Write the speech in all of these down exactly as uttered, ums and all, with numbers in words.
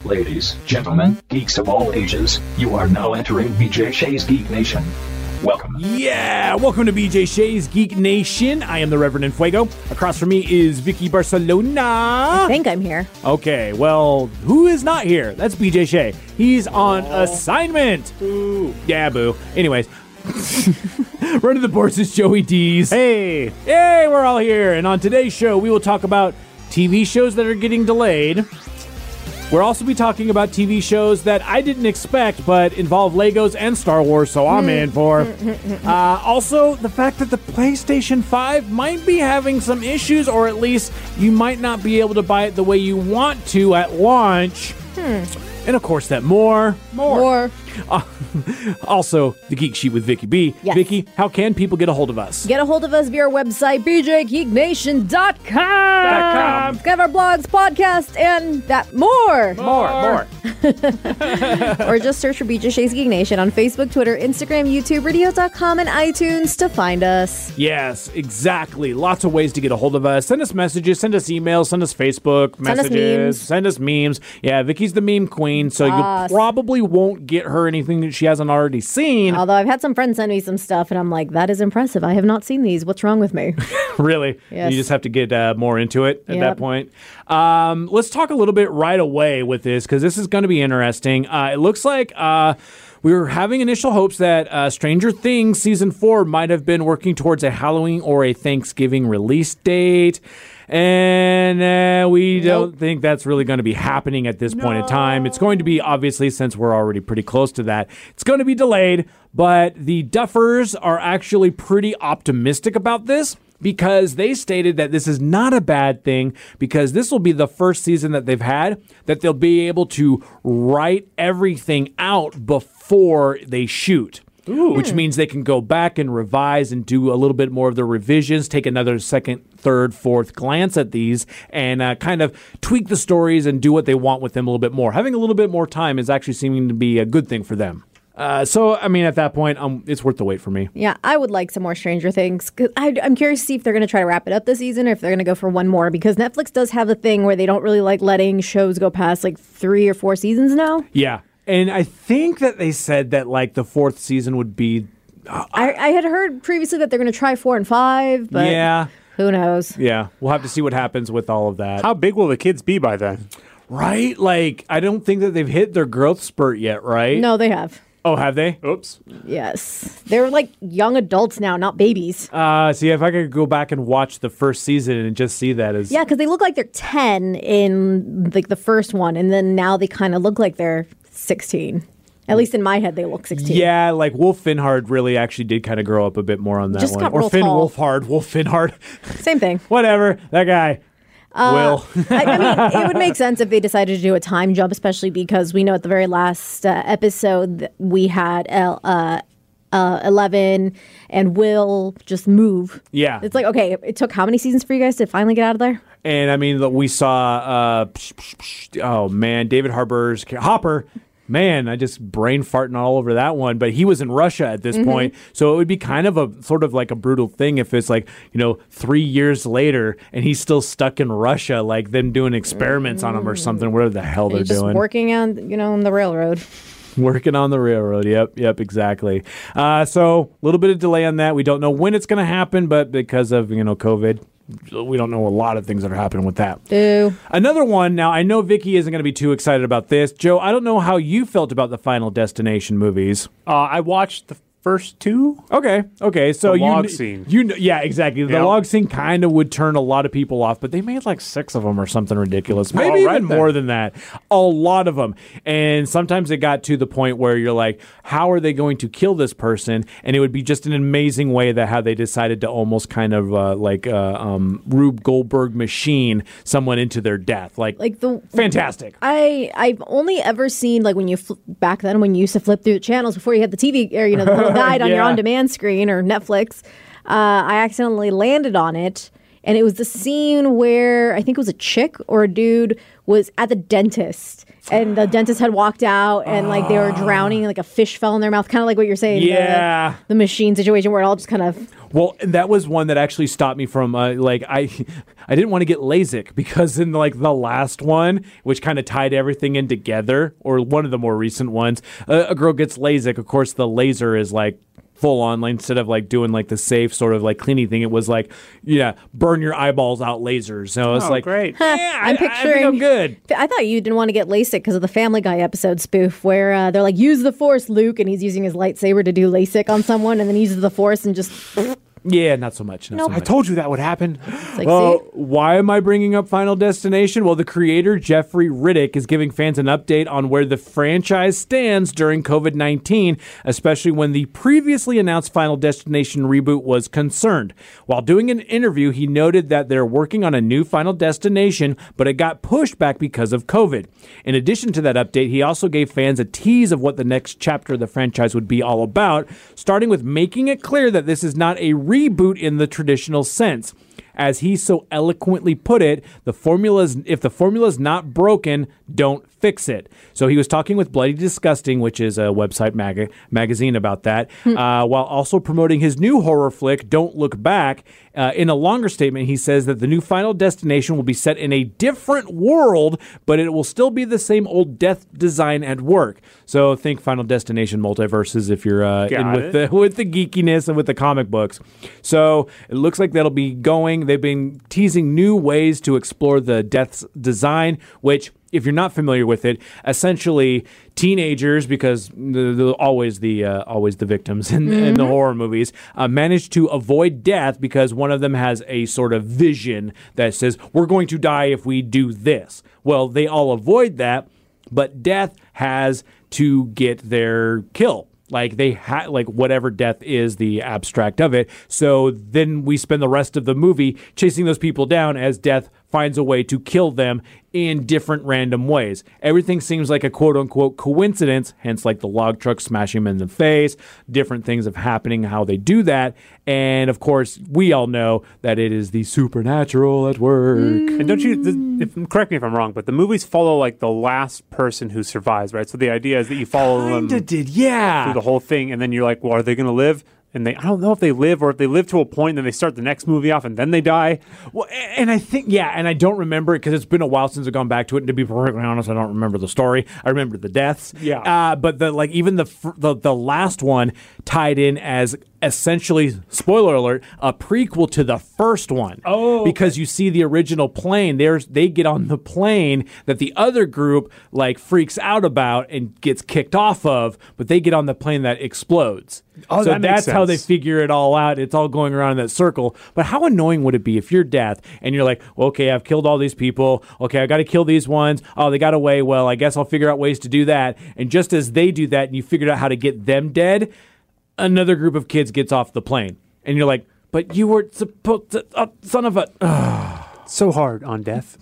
Ladies, gentlemen, geeks of all ages, you are now entering B J Shea's Geek Nation. Welcome. Yeah, welcome to B J Shea's Geek Nation. I am the Reverend Fuego. Across from me is Vicky Barcelona. I think I'm here. Okay, well, who is not here? That's B J Shea. He's on Aww. assignment. Boo. Yeah, boo. Anyways. Running the boards is Joey Dees. Hey. Hey, we're all here. And on today's show, we will talk about T V shows that are getting delayed. We'll also be talking about T V shows that I didn't expect, but involve Legos and Star Wars, so I'm in for. Uh, also, the fact that the PlayStation five might be having some issues, or at least you might not be able to buy it the way you want to at launch. Hmm. And of course, that more. More. More. Uh, also, the Geek Sheet with Vicky B. Yes. Vicky, how can people get a hold of us? Get a hold of us via our website, b j geek nation dot com. Got our blogs, podcasts, and that more. More, more. Or just search for B J Shea's Geek Nation on Facebook, Twitter, Instagram, YouTube, radio dot com, and iTunes to find us. Yes, exactly. Lots of ways to get a hold of us. Send us messages, send us emails, send us Facebook send messages, us send us memes. Yeah, Vicky's the meme queen, so Us. you probably won't get her anything that she hasn't already seen. Although I've had some friends send me some stuff, and I'm like, that is impressive. I have not seen these. What's wrong with me? Really? Yes. You just have to get uh, more into it at Yep. that point. Um, let's talk a little bit right away with this, because this is going to be interesting. Uh, it looks like uh, we were having initial hopes that uh, Stranger Things Season four might have been working towards a Halloween or a Thanksgiving release date. And uh, we Nope. don't think that's really going to be happening at this point in time. It's going to be, obviously, since we're already pretty close to that, it's going to be delayed. But the Duffers are actually pretty optimistic about this, because they stated that this is not a bad thing, because this will be the first season that they've had that they'll be able to write everything out before they shoot. Ooh. Which means they can go back and revise and do a little bit more of the revisions, take another second, third, fourth glance at these, and uh, kind of tweak the stories and do what they want with them a little bit more. Having a little bit more time is actually seeming to be a good thing for them. Uh, so, I mean, at that point, um, it's worth the wait for me. Yeah, I would like some more Stranger Things. 'Cause I, I'm curious to see if they're going to try to wrap it up this season, or if they're going to go for one more, because Netflix does have a thing where they don't really like letting shows go past like three or four seasons now. Yeah. And I think that they said that, like, the fourth season would be... Uh, I, I had heard previously that they're going to try four and five, but yeah. who knows? Yeah, we'll have to see what happens with all of that. How big will the kids be by then? Right? Like, I don't think that they've hit their growth spurt yet, right? No, they have. Oh, have they? Oops. Yes. They're like young adults now, not babies. Uh, see, if I could go back and watch the first season and just see that as... Yeah, because they look like they're ten in like the first one, and then now they kind of look like they're sixteen. At least in my head, they look sixteen. Yeah, like Wolf Finhard really actually did kind of grow up a bit more on that Just one. got Or real Finn tall. Wolfhard, Wolf Finhard. Same thing. Whatever, that guy. Uh, Will. I, I mean, it would make sense if they decided to do a time jump, especially because we know at the very last uh, episode that we had El, uh, uh, Eleven and Will just move. Yeah. It's like, okay, it took how many seasons for you guys to finally get out of there? And I mean, look, we saw, uh, psh, psh, psh, oh man, David Harbour's Hopper. Man, I just brain farting all over that one. But he was in Russia at this Mm-hmm. point. So it would be kind of a sort of like a brutal thing if it's like, you know, three years later and he's still stuck in Russia, like them doing experiments on him or something, whatever the hell they're He's just doing. working on, you know, on the railroad. Working on the railroad. Yep, yep, exactly. Uh, so a little bit of delay on that. We don't know when it's going to happen, but because of, you know, COVID, we don't know a lot of things that are happening with that. Ew. Another one, now I know Vicky isn't going to be too excited about this. Joe, I don't know how you felt about the Final Destination movies. Uh, I watched the first two. Okay, okay, so The you log kn- scene. you kn- yeah, exactly. The Yep. log scene kind of would turn a lot of people off, but they made like six of them or something ridiculous. Maybe All right, even then. more than that. A lot of them, and sometimes it got to the point where you're like, how are they going to kill this person? And it would be just an amazing way that how they decided to almost kind of uh, like uh, um, Rube Goldberg machine someone into their death. Like, Like the fantastic. I I've only ever seen like when you fl- back then when you used to flip through the channels before you had the T V or you know the little guide on your Yeah. on-demand screen or Netflix. Uh, I accidentally landed on it, and it was the scene where I think it was a chick or a dude was at the dentist, and the dentist had walked out, and like they were drowning, like a fish fell in their mouth, kind of like what you're saying. Yeah. The, the machine situation where it all just kind of. Well, and that was one that actually stopped me from uh, like I, I didn't want to get LASIK because in like the last one, which kind of tied everything in together, or one of the more recent ones, uh, a girl gets LASIK. Of course, the laser is like full on, like, instead of like doing like the safe sort of like cleaning thing, it was like, yeah, burn your eyeballs out lasers. So it's Oh, like, great. yeah, I'm I, picturing. I think I'm good. I thought you didn't want to get LASIK because of the Family Guy episode spoof where uh, they're like, use the Force, Luke, and he's using his lightsaber to do LASIK on someone, and then he uses the Force and just. Yeah, not so much. Not Nope. so I much. told you that would happen. It's like, Well, see? why am I bringing up Final Destination? Well, the creator, Jeffrey Riddick, is giving fans an update on where the franchise stands during covid nineteen, especially when the previously announced Final Destination reboot was concerned. While doing an interview, he noted that they're working on a new Final Destination, but it got pushed back because of COVID. In addition to that update, he also gave fans a tease of what the next chapter of the franchise would be all about, starting with making it clear that this is not a reboot in the traditional sense. As he so eloquently put it, the formula's if the formula's not broken, don't fix it. So he was talking with Bloody Disgusting, which is a website mag- magazine about that, uh, while also promoting his new horror flick, Don't Look Back. Uh, in a longer statement, he says that the new Final Destination will be set in a different world, but it will still be the same old death design at work. So think Final Destination multiverses if you're uh, in Got with it. the with the geekiness and with the comic books. So it looks like that'll be going. They've been teasing new ways to explore the death's design, which, if you're not familiar with it, essentially teenagers, because the, the, always the uh, always the victims in, mm-hmm. in the horror movies, uh, manage to avoid death because one of them has a sort of vision that says, we're going to die if we do this. Well, they all avoid that, but death has to get their kill. Like they ha- like whatever death is, the abstract of it. So then we spend the rest of the movie chasing those people down as death finds a way to kill them in different random ways. Everything seems like a quote-unquote coincidence, hence like the log truck smashing him in the face, different things of happening, how they do that. And of course, we all know that it is the supernatural at work. Mm. And don't you, the, if, correct me if I'm wrong, but the movies follow like the last person who survives, right? So the idea is that you follow Kinda them did, yeah. through the whole thing, and then you're like, well, are they going to live? And they, I don't know if they live or if they live to a point and then they start the next movie off and then they die. Well, and I think, yeah, and I don't remember it because it's been a while since I've gone back to it. And to be perfectly honest, I don't remember the story. I remember the deaths. Yeah. Uh, but the like even the, the the last one tied in as essentially, spoiler alert, a prequel to the first one. Oh, because you see the original plane. There's they get on the plane that the other group like freaks out about and gets kicked off of, but they get on the plane that explodes. Oh, so that makes that's how they sense. figure it all out. It's all going around in that circle. But how annoying would it be if you're death and you're like, well, okay, I've killed all these people. Okay, I got to kill these ones. Oh, they got away. Well, I guess I'll figure out ways to do that. And just as they do that and you figured out how to get them dead, another group of kids gets off the plane. And you're like, but you were supposed to, uh, son of a... Uh. So hard on death.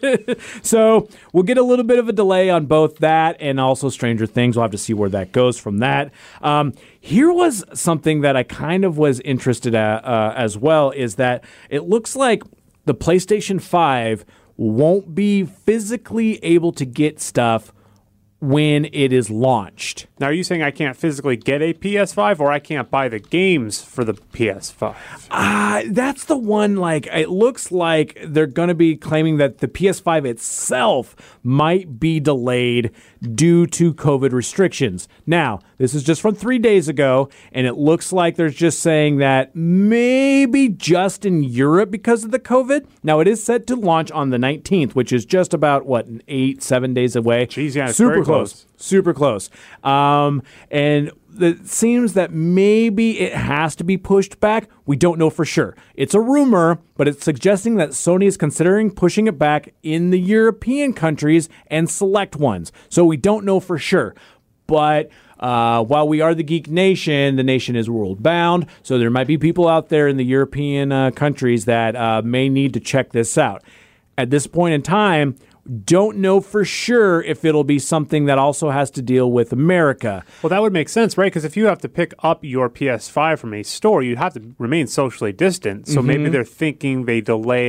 So we'll get a little bit of a delay on both that and also Stranger Things. We'll have to see where that goes from that. Um, here was something that I kind of was interested at uh, as well, is that it looks like the PlayStation five won't be physically able to get stuff when it is launched. Now, are you saying I can't physically get a P S five or I can't buy the games for the P S five? Uh, that's the one, like, it looks like they're going to be claiming that the P S five itself might be delayed due to COVID restrictions. Now, this is just from three days ago, and it looks like they're just saying that maybe just in Europe because of the COVID. Now, it is set to launch on the nineteenth, which is just about, what, eight, seven days away. Jeez, yeah, it's Super very close. close. Super close. Um, and it seems that maybe it has to be pushed back. We don't know for sure. It's a rumor, but it's suggesting that Sony is considering pushing it back in the European countries and select ones. So we don't know for sure. But uh, while we are the Geek Nation, the nation is world bound. So there might be people out there in the European uh, countries that uh, may need to check this out. At this point in time, don't know for sure if it'll be something that also has to deal with America. Well, that would make sense, right? Because if you have to pick up your P S five from a store, you'd have to remain socially distant. So Mm-hmm. maybe they're thinking they delay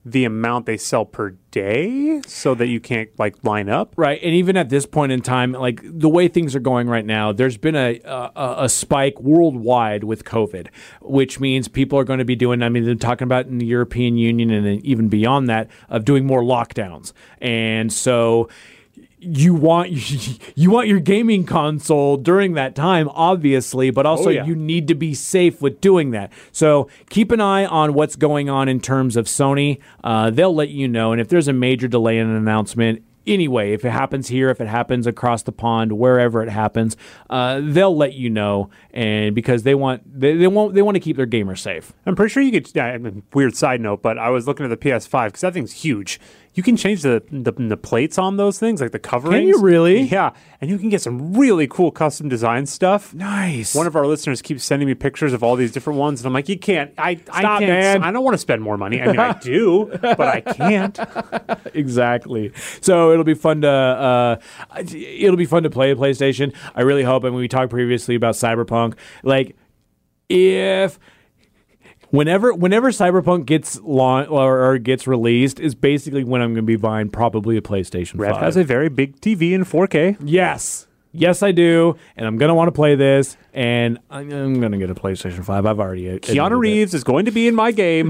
the amount they sell per day so that you can't like line up. Right, and even at this point in time, like the way things are going right now, there's been a a, a spike worldwide with COVID, which means people are going to be doing. I mean, they're talking about in the European Union and even beyond that of doing more lockdowns, and so. You want you want your gaming console during that time, obviously, but also Oh, yeah. you need to be safe with doing that. So keep an eye on what's going on in terms of Sony. Uh, they'll let you know, and if there's a major delay in an announcement, anyway, if it happens here, if it happens across the pond, wherever it happens, uh, they'll let you know, and because they want they, they won't they want to keep their gamers safe. I'm pretty sure you could. Yeah, I mean, weird side note, but I was looking at the P S five because that thing's huge. You can change the, the the plates on those things, like the coverings. Can you really? Yeah, and you can get some really cool custom design stuff. Nice. One of our listeners keeps sending me pictures of all these different ones, and I'm like, you can't. I, I Stop, can't. man. I don't want to spend more money. I mean, I do, but I can't. Exactly. So it'll be fun to uh, it'll be fun to play a PlayStation. I really hope. And we talked previously about Cyberpunk. Like, if whenever whenever Cyberpunk gets launched or, or gets released, is basically when I'm going to be buying probably a PlayStation Rev five. has a very big T V in four K. Yes. Yes, I do, and I'm gonna want to play this, and I'm, I'm gonna get a PlayStation five. I've already admitted Keanu it. Reeves is going to be in my game.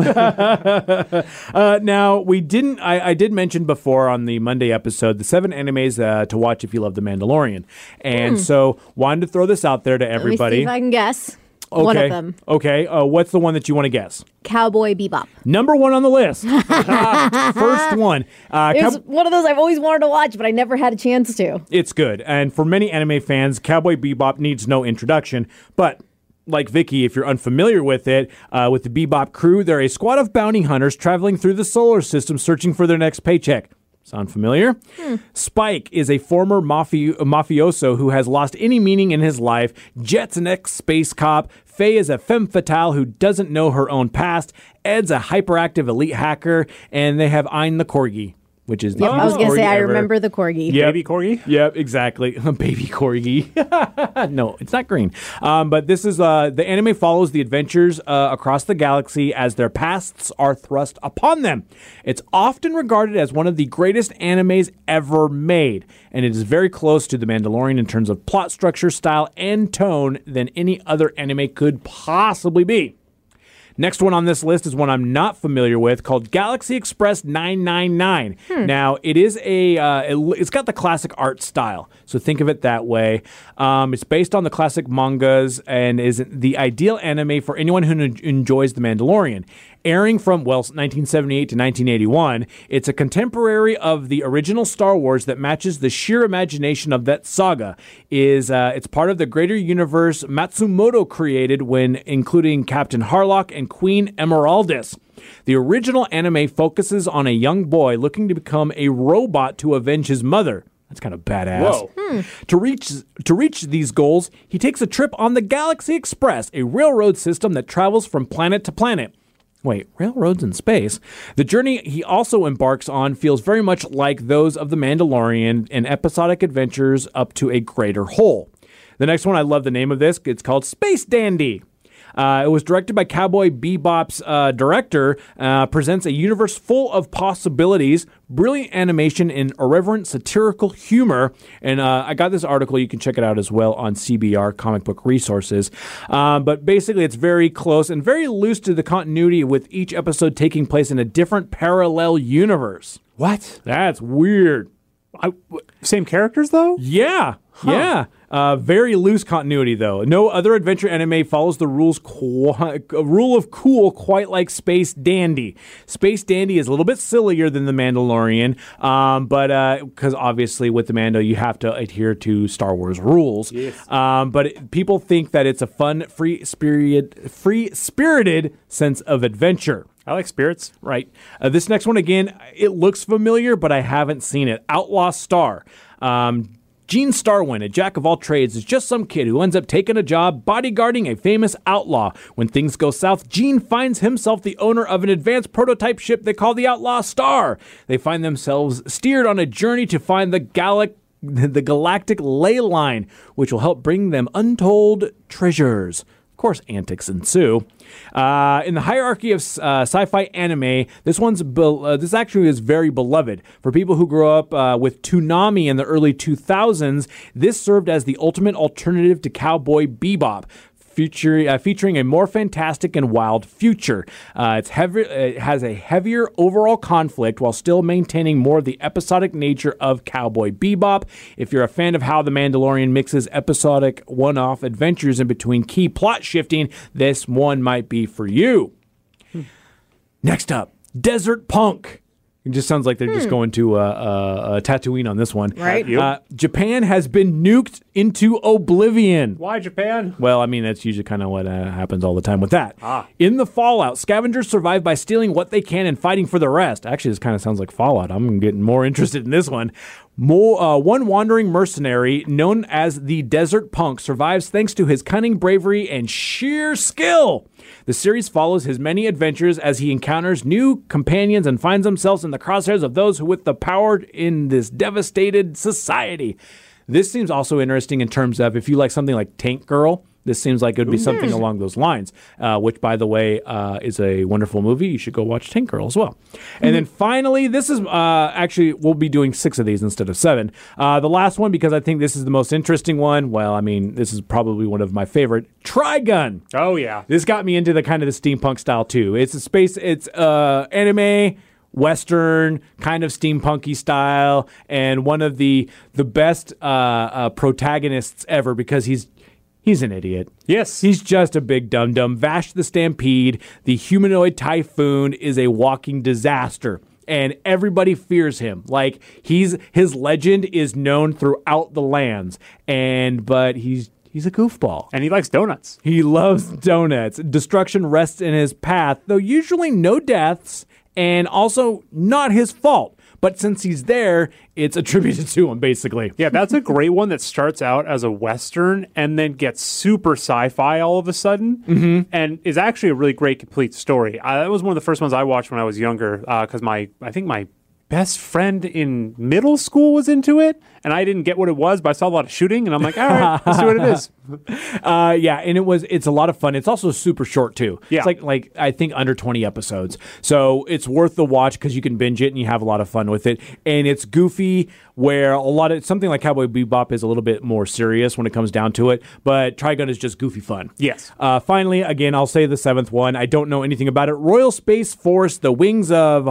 Uh, now, we didn't. I, I did mention before on the Monday episode the seven animes uh, to watch if you love The Mandalorian, and so wanted to throw this out there to Let me see everybody. if I can guess. Okay. One of them. Okay. Uh, what's the one that you want to guess? Cowboy Bebop. Number one on the list. First one. Uh, It was Cow- one of those I've always wanted to watch, but I never had a chance to. it's good, and for many anime fans, Cowboy Bebop needs no introduction, but. Like Vicky, if you're unfamiliar with it, uh, with the Bebop crew, they're a squad of bounty hunters traveling through the solar system searching for their next paycheck. Sound familiar? Hmm. Spike is a former mafi- mafioso who has lost any meaning in his life. Jet's an ex-space cop. Faye is a femme fatale who doesn't know her own past. Ed's a hyperactive elite hacker. And they have Ein the Corgi, which is the Yep, I was cutest going to say, corgi I ever. remember the corgi. Yep. Baby Corgi? Yep, exactly. Baby corgi. No, it's not green. Um, but this is uh, the anime follows the adventures uh, across the galaxy as their pasts are thrust upon them. It's often regarded as one of the greatest animes ever made, and it is very close to The Mandalorian in terms of plot structure, style, and tone than any other anime could possibly be. Next one on this list is one I'm not familiar with, called Galaxy Express nine nine nine. Now, it is a, uh, it, it's got the classic art style, so think of it that way. Um, it's based on the classic mangas and is the ideal anime for anyone who en- enjoys The Mandalorian. Airing from, well, nineteen seventy-eight to nineteen eighty-one, it's a contemporary of the original Star Wars that matches the sheer imagination of that saga. Is uh, It's part of the greater universe Matsumoto created when including Captain Harlock and Queen Emeraldis. The original anime focuses on a young boy looking to become a robot to avenge his mother. That's kind of badass. Whoa. To reach to reach these goals, he takes a trip on the Galaxy Express, a railroad system that travels from planet to planet. Wait, railroads in space? The journey he also embarks on feels very much like those of The Mandalorian and episodic adventures up to a greater whole. The next one, I love the name of this. It's called Space Dandy. Uh, it was directed by Cowboy Bebop's uh, director, uh, presents a universe full of possibilities, brilliant animation, and irreverent satirical humor. And uh, I got this article. You can check it out as well on C B R, Comic Book Resources. Um, but basically, it's very close and very loose to the continuity, with each episode taking place in a different parallel universe. What? That's weird. I, w- same characters, though? Yeah, yeah. Uh, very loose continuity, though. No other adventure anime follows the rules qu- rule of cool quite like Space Dandy. Space Dandy is a little bit sillier than The Mandalorian, um, but because uh, obviously with The Mando you have to adhere to Star Wars rules. Yes. Um, but it, people think that it's a fun, free spirited, free spirited sense of adventure. I like spirits. Right. Uh, this next one, again, it looks familiar, but I haven't seen it. Outlaw Star. Um, Gene Starwin, a jack of all trades, is just some kid who ends up taking a job bodyguarding a famous outlaw. When things go south, Gene finds himself the owner of an advanced prototype ship they call the Outlaw Star. They find themselves steered on a journey to find the Galac- the galactic ley line, which will help bring them untold treasures. Of course, antics ensue. Uh, in the hierarchy of uh, sci-fi anime, this one's be- uh, this actually is very beloved. For people who grew up uh, with Toonami in the early two thousands, this served as the ultimate alternative to Cowboy Bebop. Feature, uh, featuring a more fantastic and wild future. Uh, it's heavy, it has a heavier overall conflict while still maintaining more of the episodic nature of Cowboy Bebop. If you're a fan of how The Mandalorian mixes episodic one-off adventures in between key plot shifting, this one might be for you. Hmm. Next up, Desert Punk. It just sounds like they're hmm. just going to uh, uh, uh, Tatooine on this one. Right. Uh, Japan has been nuked into oblivion. Why Japan? Well, I mean, that's usually kind of what uh, happens all the time with that. Ah. In the Fallout, scavengers survive by stealing what they can and fighting for the rest. Actually, this kind of sounds like Fallout. I'm getting more interested in this one. More, uh, one wandering mercenary known as the Desert Punk survives thanks to his cunning, bravery, and sheer skill. The series follows his many adventures as he encounters new companions and finds himself in the crosshairs of those who with the power in this devastated society. This seems also interesting in terms of if you like something like Tank Girl. This seems like it would be something mm. along those lines, uh, which, by the way, uh, is a wonderful movie. You should go watch Tank Girl as well. Mm-hmm. And then finally, this is uh, actually, we'll be doing six of these instead of seven. Uh, the last one, because I think this is the most interesting one. Well, I mean, this is probably one of my favorite. Trigun. Oh, yeah. This got me into the kind of the steampunk style, too. It's a space, it's uh, anime, Western, kind of steampunky style, and one of the the best uh, uh, protagonists ever because he's He's an idiot. Yes. He's just a big dum-dum. Vash the Stampede, the humanoid typhoon, is a walking disaster. And everybody fears him. Like, he's his legend is known throughout the lands. And but he's he's a goofball. And he likes donuts. He loves donuts. Destruction rests in his path, though usually no deaths, and also not his fault. But since he's there, it's attributed to him, basically. Yeah, that's a great one that starts out as a Western and then gets super sci-fi all of a sudden mm-hmm. and is actually a really great, complete story. Uh, that was one of the first ones I watched when I was younger because uh, my, I think my best friend in middle school was into it, and I didn't get what it was, but I saw a lot of shooting, and I'm like, all right, let's see what it is. Uh, yeah, and it was it's a lot of fun. It's also super short too. Yeah. It's like like I think under twenty episodes, so it's worth the watch because you can binge it and you have a lot of fun with it. And it's goofy, where a lot of something like Cowboy Bebop is a little bit more serious when it comes down to it, but Trigun is just goofy fun. Yes. Uh, finally, again, I'll say the seventh one. I don't know anything about it. Royal Space Force: The Wings of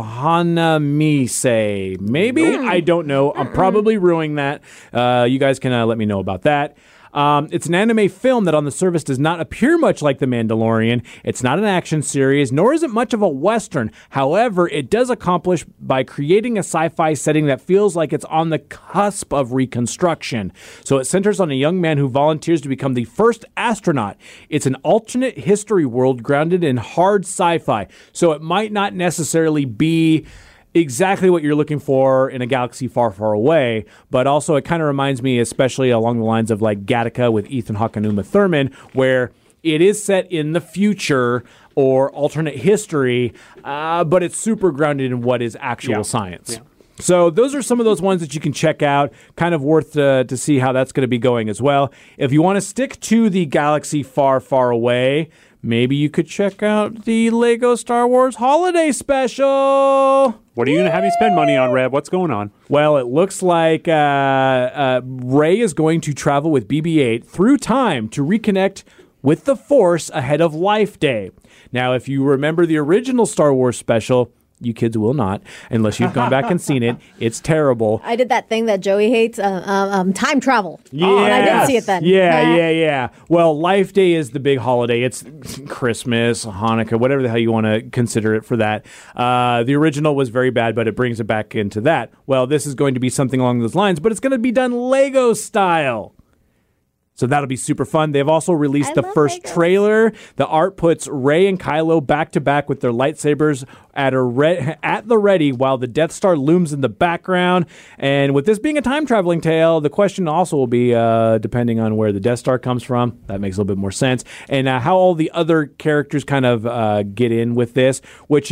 Hanamise. Maybe mm. I don't know. I'm probably ruining that. Uh, you guys can uh, let me know about that. Um, it's an anime film that on the surface does not appear much like The Mandalorian. It's not an action series, nor is it much of a Western. However, it does accomplish by creating a sci-fi setting that feels like it's on the cusp of reconstruction. So it centers on a young man who volunteers to become the first astronaut. It's an alternate history world grounded in hard sci-fi. So it might not necessarily be exactly what you're looking for in a galaxy far, far away, but also it kind of reminds me, especially along the lines of like Gattaca with Ethan Hawke and Uma Thurman, where it is set in the future or alternate history, uh, but it's super grounded in what is actual yeah. science. Yeah. So those are some of those ones that you can check out. Kind of worth uh, to see how that's going to be going as well. If you want to stick to the galaxy far, far away, maybe you could check out the Lego Star Wars Holiday Special. What are you going to have me spend money on, Reb? What's going on? Well, it looks like uh, uh, Rey is going to travel with B B eight through time to reconnect with the Force ahead of Life Day. Now, if you remember the original Star Wars special, you kids will not, unless you've gone back and seen it. It's terrible. I did that thing that Joey hates, uh, um, um, time travel. Yeah, oh, and I didn't see it then. Yeah, yeah, yeah. Well, Life Day is the big holiday. It's Christmas, Hanukkah, whatever the hell you want to consider it for that. Uh, the original was very bad, but it brings it back into that. Well, this is going to be something along those lines, but it's going to be done Lego style. So that'll be super fun. They've also released I the love first Legos. trailer. The art puts Rey and Kylo back to back with their lightsabers at a re- at the ready while the Death Star looms in the background. And with this being a time traveling tale, the question also will be, uh, depending on where the Death Star comes from, that makes a little bit more sense, and uh, how all the other characters kind of uh, get in with this, which it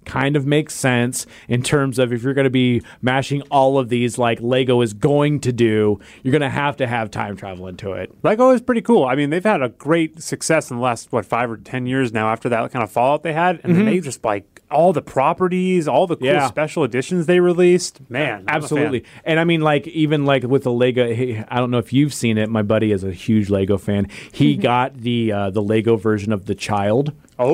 kind of makes sense in terms of if you're going to be mashing all of these like Lego is going to do, you're going to have to have time travel into it. Lego is pretty cool. I mean, they've had a great success in the last, what, five or ten years now after that kind of fallout they had. And mm-hmm. then they just like all the properties, all the cool yeah. special editions they released. Man, absolutely. And I mean, like, even like with the Lego, I don't know if you've seen it. My buddy is a huge Lego fan. He mm-hmm. got the uh, the Lego version of the Child.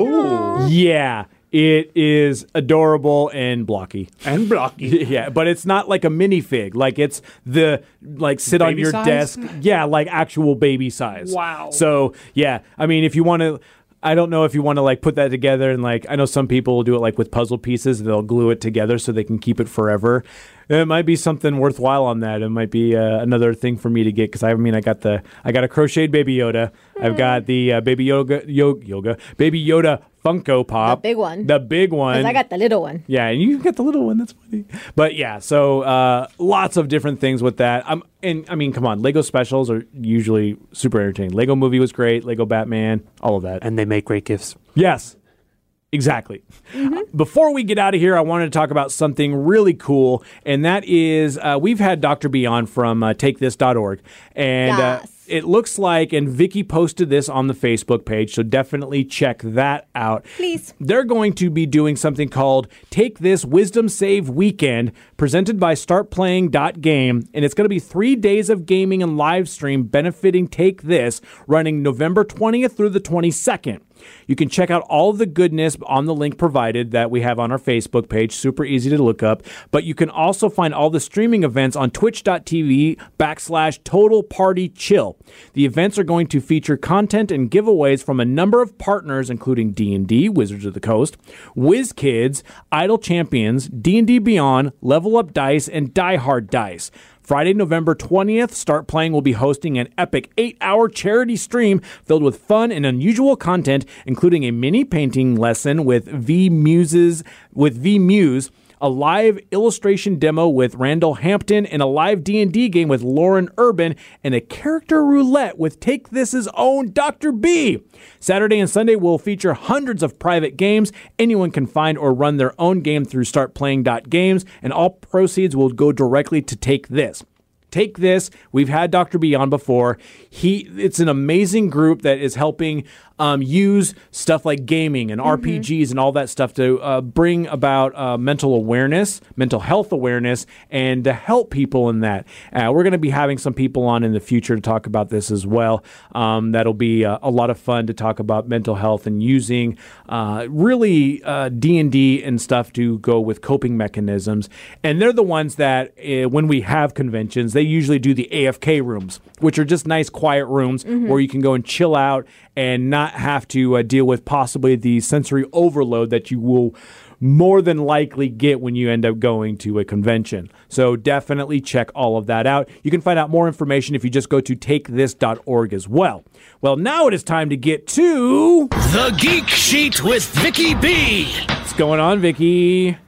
Oh. Yeah. It is adorable and blocky. And blocky. Yeah, but it's not like a minifig. Like it's the, like sit baby on your size? desk. Yeah, like actual baby size. Wow. So, yeah. I mean, if you want to, I don't know if you want to like put that together and like, I know some people will do it like with puzzle pieces. They'll glue it together so they can keep it forever. It might be something worthwhile on that. It might be uh, another thing for me to get because I mean I got the I got a crocheted Baby Yoda. Mm. I've got the uh, Baby Yoga yo, Yoga Baby Yoda Funko Pop, the big one, the big one. Because I got the little one. Yeah, and you got the little one. That's funny. But yeah, so uh, lots of different things with that. Um, and I mean, come on, Lego specials are usually super entertaining. Lego Movie was great. Lego Batman, all of that, and they make great gifts. Yes. Exactly. Mm-hmm. Before we get out of here, I wanted to talk about something really cool, and that is uh, we've had Doctor B on from uh, take this dot org, and yes. uh, it looks like, and Vicky posted this on the Facebook page, so definitely check that out. Please. They're going to be doing something called Take This Wisdom Save Weekend, presented by start playing dot game, and it's going to be three days of gaming and live stream benefiting Take This, running November twentieth through the twenty-second. You can check out all of the goodness on the link provided that we have on our Facebook page. Super easy to look up. But you can also find all the streaming events on twitch.tv backslash total party chill. The events are going to feature content and giveaways from a number of partners, including D and D, Wizards of the Coast, WizKids, Idle Champions, D and D Beyond, Level Up Dice, and Die Hard Dice. Friday, November twentieth, Start Playing will be hosting an epic eight-hour charity stream filled with fun and unusual content, including a mini painting lesson with V Muses with V Muse, a live illustration demo with Randall Hampton, and a live D and D game with Lauren Urban, and a character roulette with Take This's own Doctor B. Saturday and Sunday will feature hundreds of private games. Anyone can find or run their own game through start playing dot games, and all proceeds will go directly to Take This. Take This. We've had Doctor B on before. He, it's an amazing group that is helping um, use stuff like gaming and mm-hmm. R P Gs and all that stuff to uh, bring about uh, mental awareness, mental health awareness, and to help people in that. Uh, we're going to be having some people on in the future to talk about this as well. Um, that'll be uh, a lot of fun to talk about mental health and using uh, really uh, D and D and stuff to go with coping mechanisms. And they're the ones that uh, when we have conventions, they usually do the A F K rooms, which are just nice, quiet rooms mm-hmm. where you can go and chill out and not have to uh, deal with possibly the sensory overload that you will more than likely get when you end up going to a convention. So definitely check all of that out. You can find out more information if you just go to take this dot org as well. Well, now it is time to get to The Geek Sheet with Vicky B. What's going on, Vicky?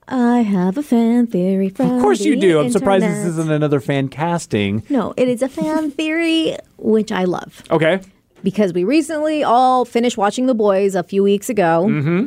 I have a fan theory from Of course you do. I'm internet. surprised this isn't another fan casting. No, it is a fan theory, which I love. Okay. Because we recently all finished watching The Boys a few weeks ago. Mm-hmm.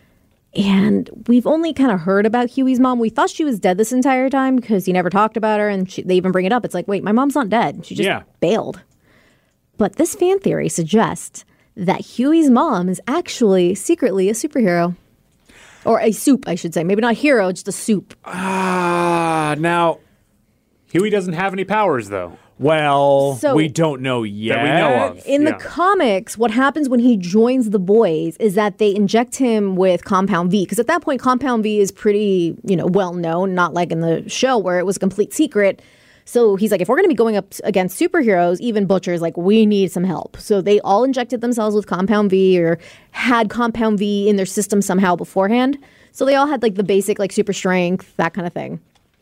And we've only kind of heard about Huey's mom. We thought she was dead this entire time because he never talked about her. And she, they even bring it up. It's like, wait, my mom's not dead. She just yeah. bailed. But this fan theory suggests that Huey's mom is actually secretly a superhero. Or a soup, I should say. Maybe not hero, just a soup. Ah, uh, now... Huey doesn't have any powers, though. Well, so, we don't know yet. That we know of. In yeah. the comics, what happens when he joins the boys is that they inject him with Compound V. Because at that point, Compound V is pretty, you know, well known, not like in the show where it was a complete secret. So he's like, if we're going to be going up against superheroes, even Butcher's like, we need some help. So they all injected themselves with Compound V or had Compound V in their system somehow beforehand. So they all had like the basic like super strength, that kind of thing.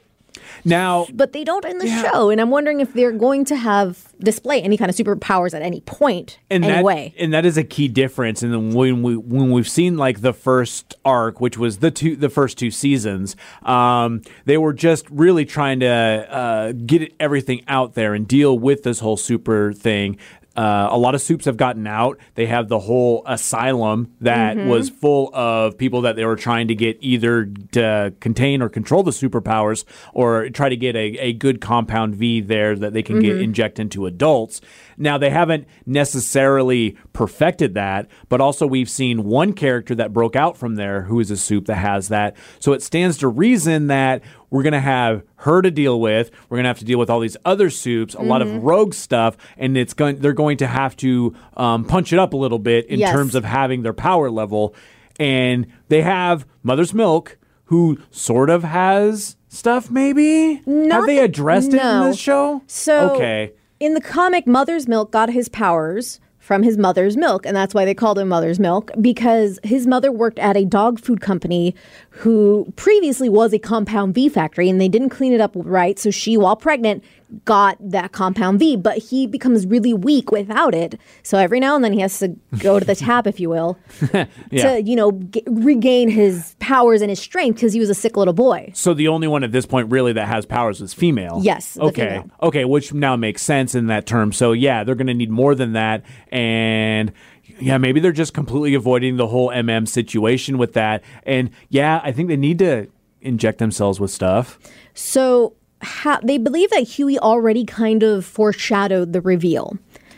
Now, but they don't in the yeah. show, and I'm wondering if they're going to have display any kind of superpowers at any point. And anyway, that, and that is a key difference. And then when we when we've seen like the first arc, which was the two the first two seasons, um, they were just really trying to uh, get everything out there and deal with this whole super thing. uh, a lot of soups have gotten out. They have the whole asylum that Mm-hmm. was full of people that they were trying to get either to contain or control the superpowers or try to get a, a good compound V there that they can Mm-hmm. get inject into adults. Now, they haven't necessarily perfected that, but also we've seen one character that broke out from there who is a soup that has that. So it stands to reason that we're going to have her to deal with. We're going to have to deal with all these other soups, a mm-hmm. lot of rogue stuff, and it's going. They're going to have to um, punch it up a little bit in Yes. terms of having their power level. And they have Mother's Milk, who sort of has stuff, maybe? Not have they the- addressed it no. in this show? So okay. in the comic, Mother's Milk got his powers from his mother's milk, and that's why they called him Mother's Milk, because his mother worked at a dog food company who previously was a compound V factory, and they didn't clean it up right, so she, while pregnant, got that compound V, but he becomes really weak without it. So every now and then he has to go to the tap, if you will, Yeah. to, you know, g- regain his powers and his strength because he was a sick little boy. So the only one at this point really that has powers is female. Yes, the Okay. female. Okay, which now makes sense in that term. So yeah, they're going to need more than that, and yeah, maybe they're just completely avoiding the whole M M situation with that. And yeah, I think they need to inject themselves with stuff. So ha- they believe that Huey already kind of foreshadowed the reveal.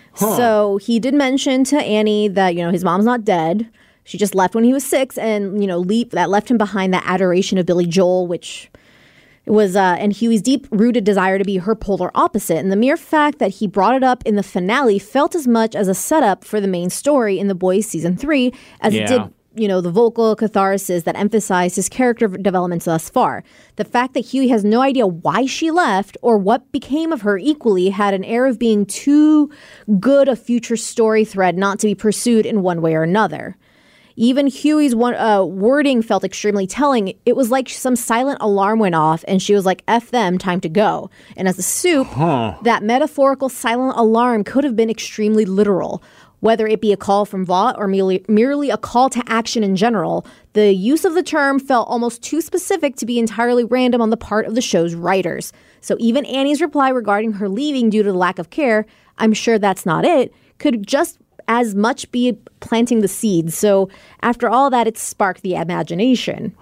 So he did mention to Annie that, you know, his mom's not dead. She just left when he was six, and, you know, leap that left him behind that adoration of Billy Joel, which was, uh, and Huey's deep-rooted desire to be her polar opposite. And the mere fact that he brought it up in the finale felt as much as a setup for the main story in The Boys season three as Yeah. it did, you know, the vocal catharsis that emphasized his character developments thus far. The fact that Huey has no idea why she left or what became of her equally had an air of being too good a future story thread not to be pursued in one way or another. Even Huey's one, uh, wording felt extremely telling. It was like some silent alarm went off and she was like, F them, time to go. And as a soup, that metaphorical silent alarm could have been extremely literal. Whether it be a call from Vought or merely, merely a call to action in general, the use of the term felt almost too specific to be entirely random on the part of the show's writers. So even Annie's reply regarding her leaving due to the lack of care, I'm sure that's not it, could just as much be planting the seeds. So after all that, it sparked the imagination.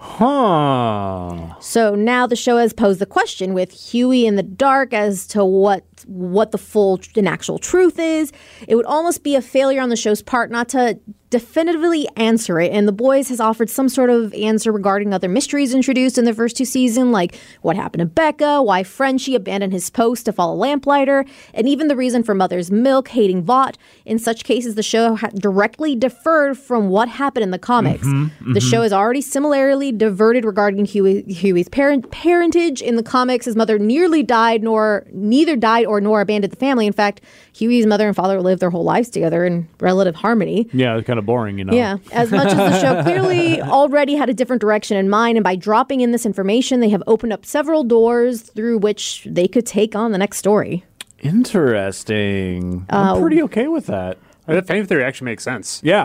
Huh. So now the show has posed the question with Huey in the dark as to what what the full and actual truth is. It would almost be a failure on the show's part not to definitively answer it. And The Boys has offered some sort of answer regarding other mysteries introduced in the first two seasons, like what happened to Becca, why Frenchie abandoned his post to follow Lamplighter, and even the reason for Mother's Milk hating Vought. In such cases, the show ha- directly deferred from what happened in the comics. Mm-hmm, The mm-hmm. show has already similarly diverted regarding Huey, Huey's parent, parentage. In the comics, his mother nearly died, nor neither died or nor abandoned the family. In fact, Huey's mother and father lived their whole lives together in relative harmony. Yeah, it's kind of boring, you know. Yeah, as much as the show clearly already had a different direction in mind, and by dropping in this information, they have opened up several doors through which they could take on the next story. Interesting. I'm Uh, pretty okay with that. That fan theory actually makes sense. Yeah.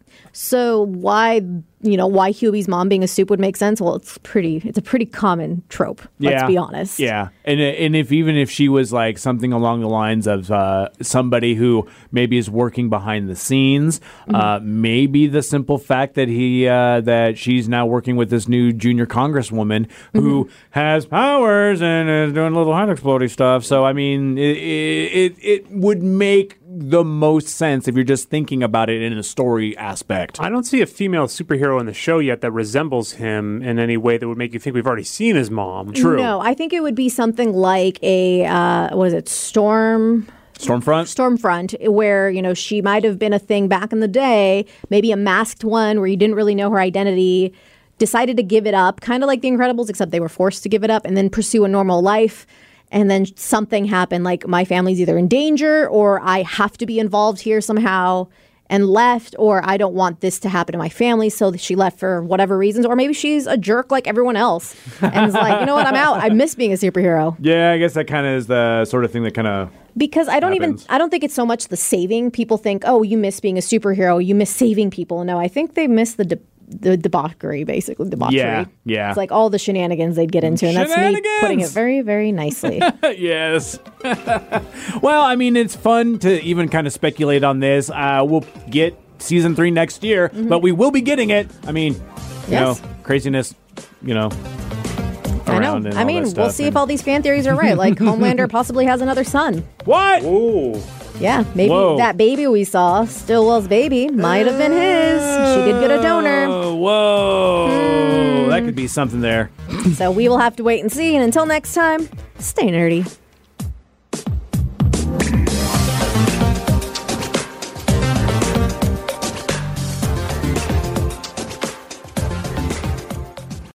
So why, you know, why Huey's mom being a soup would make sense? Well, it's pretty, it's a pretty common trope. Let's Yeah. be honest. Yeah, and and if even if she was like something along the lines of uh, somebody who maybe is working behind the scenes, Mm-hmm. uh, maybe the simple fact that he uh, that she's now working with this new junior congresswoman who Mm-hmm. has powers and is doing little hand exploding stuff. So I mean, it, it it would make the most sense if you're just thinking about it in a story aspect. I don't see a female superhero in the show yet that resembles him in any way that would make you think we've already seen his mom. True. No, I think it would be something like a, uh, what is it, Storm... Stormfront. Stormfront, where, you know, she might have been a thing back in the day, maybe a masked one where you didn't really know her identity, decided to give it up, kind of like The Incredibles, except they were forced to give it up and then pursue a normal life. And then something happened, like my family's either in danger or I have to be involved here somehow, and left, or I don't want this to happen to my family, so she left for whatever reasons. Or maybe she's a jerk like everyone else and is like, you know what, I'm out. I miss being a superhero. Yeah, I guess that kind of is the sort of thing that kind of... Because I don't happens. even, I don't think it's so much the saving. People think, oh, you miss being a superhero, you miss saving people. No, I think they miss the de- the debauchery, basically debauchery. Yeah, yeah. It's like all the shenanigans they'd get into, and that's me Shenanigans! putting it very, very nicely. Yes. Well, I mean, it's fun to even kind of speculate on this. Uh, we'll get season three next year, Mm-hmm. but we will be getting it. I mean, you Yes. know, craziness, you know. I know. around and I all mean, that we'll stuff, see and- if all these fan theories are right. Like Homelander possibly has another son. What? Ooh. Yeah, maybe Whoa. that baby we saw, Stillwell's baby, might have been his. She did get a donor. Oh, whoa. That could be something there. So we will have to wait and see. And until next time, stay nerdy.